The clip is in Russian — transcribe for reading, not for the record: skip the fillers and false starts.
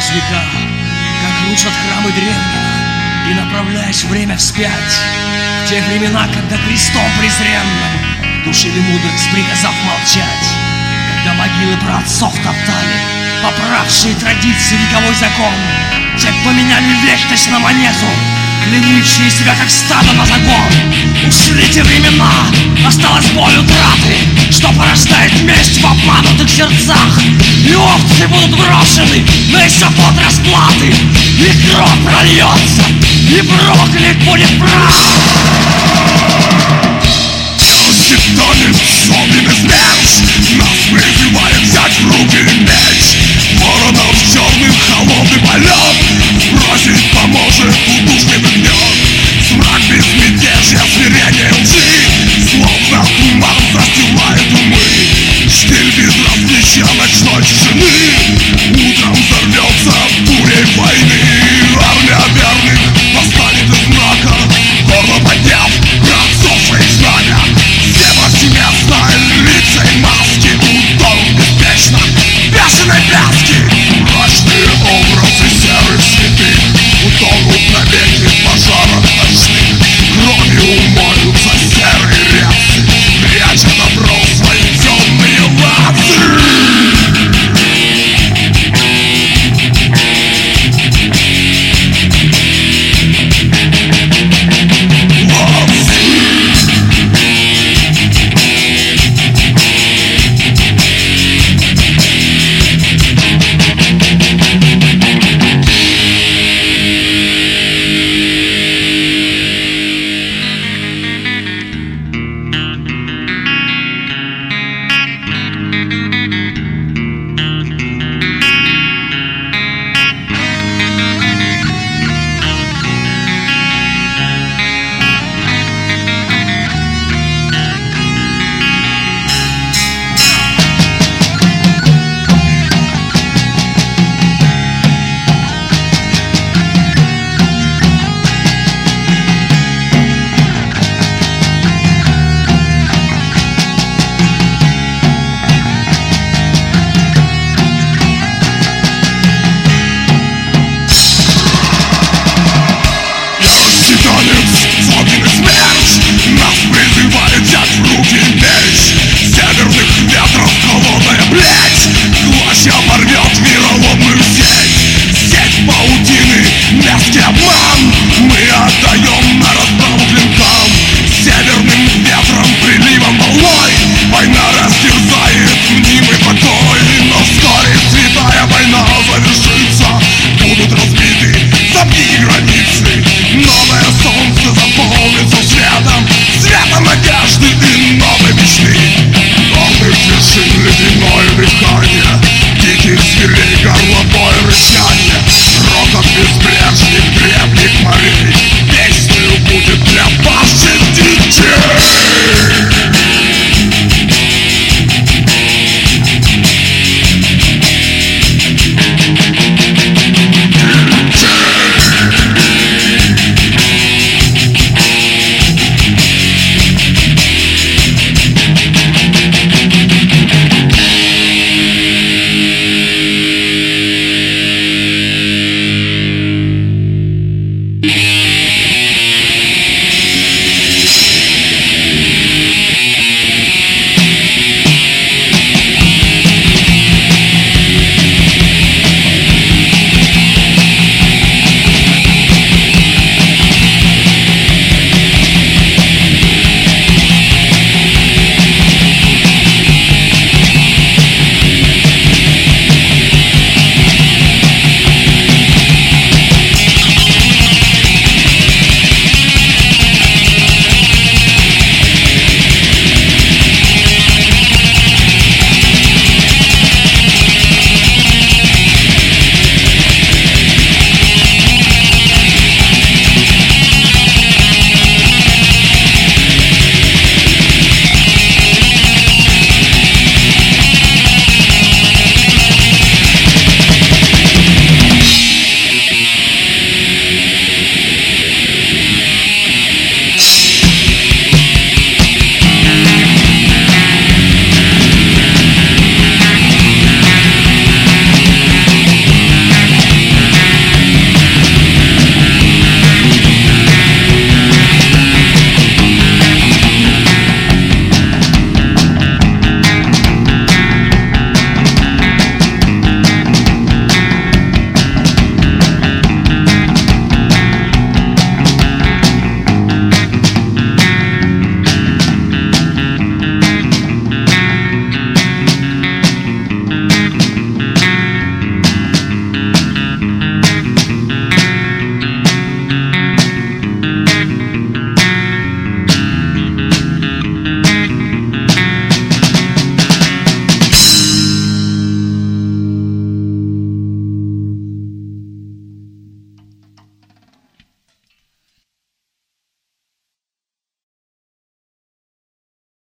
Сквозь века, как рушат храмы древних, ты направляешь время вспять, в те времена, когда крестом презренным душили мудрость, приказав молчать, когда могилы праотцов топтали, поправшие традиции вековой закон, те, кто меняли вечность на монету, клянущие себя как стадо на загон. Ушли те времена, осталась боль утраты, что порождает месть в обманутых сердцах. И овцы будут брошены на эшафот расплаты, и кровь прольется, и проклят будет прах. Никто не способен изменить, нас призывает взять в руки меч.